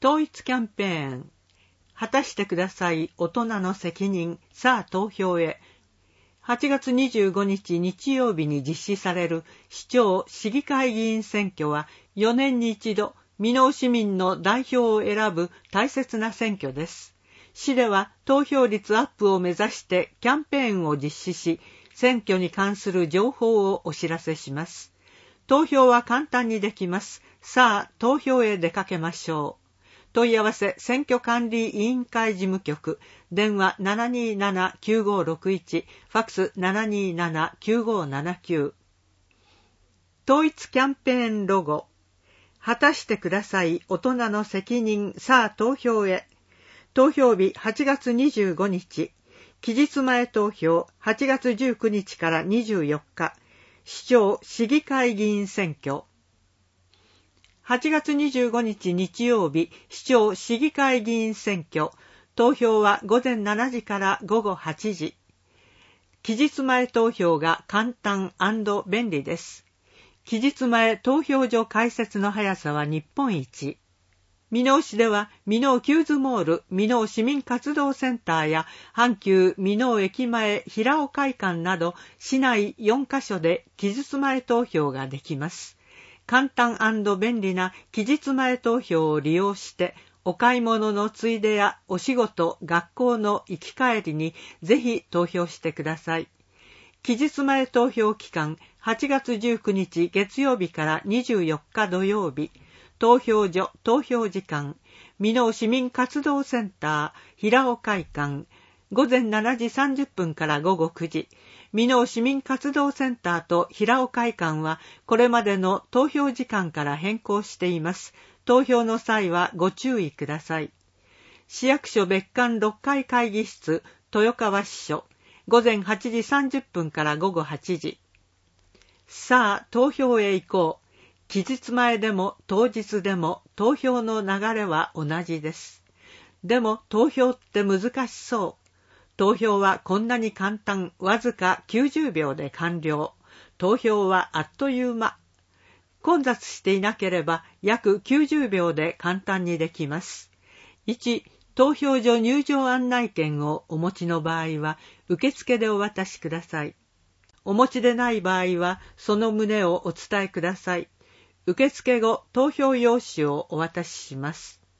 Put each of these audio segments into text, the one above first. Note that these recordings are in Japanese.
統一キャンペーン。果たしてください大人の責任。さあ投票へ。8月25日日曜日に実施される市長・市議会議員選挙は4年に一度、箕面市民の代表を選ぶ大切な選挙です。市では投票率アップを目指してキャンペーンを実施し、選挙に関する情報をお知らせします。投票は簡単にできます。さあ、投票へ出かけましょう。問い合わせ選挙管理委員会事務局、電話 727-9561、ファックス 727-9579。統一キャンペーンロゴ。果たしてください大人の責任。さあ投票へ。投票日8月25日。期日前投票8月19日から24日。市長・市議会議員選挙。8月25日日曜日、市長・市議会議員選挙。投票は午前7時から午後8時。期日前投票が簡単&便利です。期日前投票所開設の速さは日本一。箕面市では箕面キューズモール、箕面市民活動センターや阪急箕面駅前平尾会館など市内4カ所で期日前投票ができます。簡単&便利な期日前投票を利用してお買い物のついでやお仕事、学校の行き帰りにぜひ投票してください。期日前投票期間8月19日月曜日から24日土曜日。投票所、投票時間、箕面市民活動センター、平尾会館、午前7時30分から午後9時。箕面市民活動センターと平尾会館はこれまでの投票時間から変更しています。投票の際はご注意ください。市役所別館6階会議室、豊川支所、午前8時30分から午後8時。さあ、投票へ行こう。期日前でも当日でも投票の流れは同じです。でも投票って難しそう。投票はこんなに簡単、わずか90秒で完了。投票はあっという間。混雑していなければ約90秒で簡単にできます。1、投票所入場案内券をお持ちの場合は受付でお渡しください。お持ちでない場合はその旨をお伝えください。受付後、投票用紙をお渡しします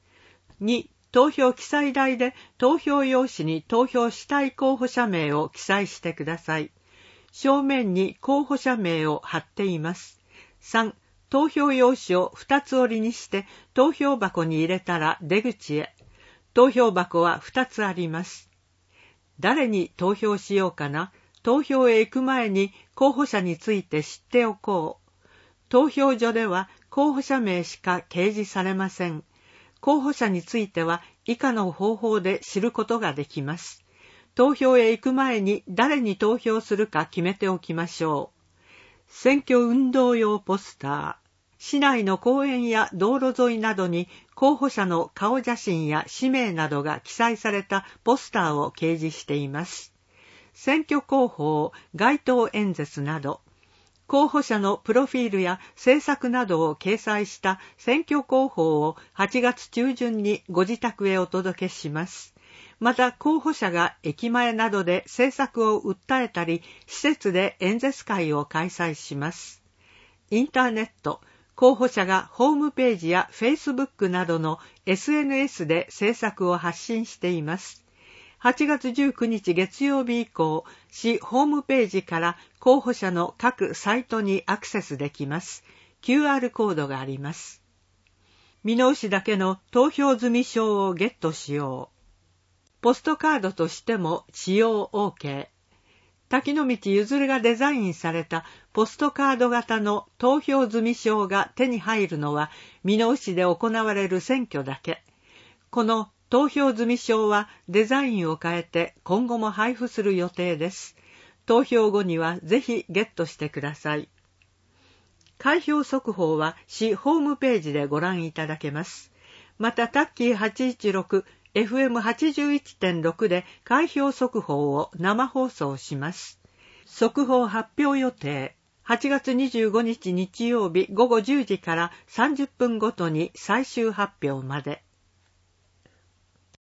。2、投票記載台で投票用紙に投票したい候補者名を記載してください。正面に候補者名を貼っています。3、投票用紙を2つ折りにして投票箱に入れたら出口へ。投票箱は2つあります。誰に投票しようかな。投票へ行く前に候補者について知っておこう。投票所では候補者名しか掲示されません。候補者については以下の方法で知ることができます。投票へ行く前に誰に投票するか決めておきましょう。選挙運動用ポスター。市内の公園や道路沿いなどに候補者の顔写真や氏名などが記載されたポスターを掲示しています。選挙広報、街頭演説など、候補者のプロフィールや政策などを掲載した選挙広報を8月中旬にご自宅へお届けします。また候補者が駅前などで政策を訴えたり、施設で演説会を開催します。インターネット、候補者がホームページや Facebook などの SNS で政策を発信しています。8月19日月曜日以降、市ホームページから候補者の各サイトにアクセスできます。QR コードがあります。箕面市だけの投票済証をゲットしよう。ポストカードとしても使用 OK。滝野道ゆずるがデザインされたポストカード型の投票済証が手に入るのは箕面市で行われる選挙だけ。この投票済証はデザインを変えて今後も配布する予定です。投票後にはぜひゲットしてください。開票速報は市ホームページでご覧いただけます。またタッキー816、FM81.6 で開票速報を生放送します。速報発表予定。8月25日日曜日午後10時から30分ごとに最終発表まで。